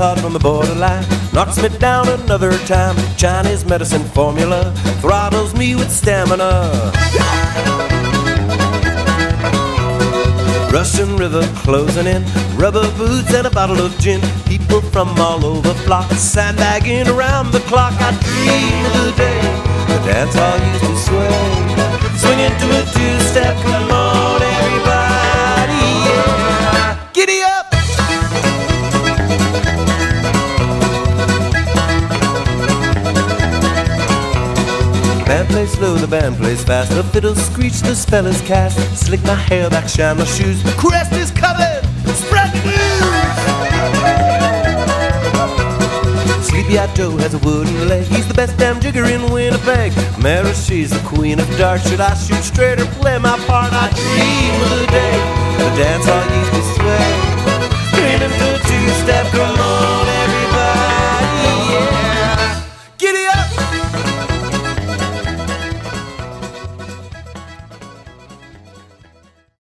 hard from the borderline, knocks me down another time. Chinese medicine formula throttles me with stamina. Russian River closing in, rubber boots and a bottle of gin. People from all over flock, sandbagging around the clock. I dream of the day the dance hall used to sway, swinging to a two-step. Come on, everybody, yeah. Giddy up! Band plays slow, the band plays fast. The fiddle screech, the spell is cast. Slick my hair back, shine my shoes. The crest is covered, spread the news. Sleepy-eyed Joe has a wooden leg. He's the best damn jigger in Winnipeg. Mary, she's the queen of darts. Should I shoot straight or play my part? I dream of the day the dance hall used to sway, screaming to a two-step.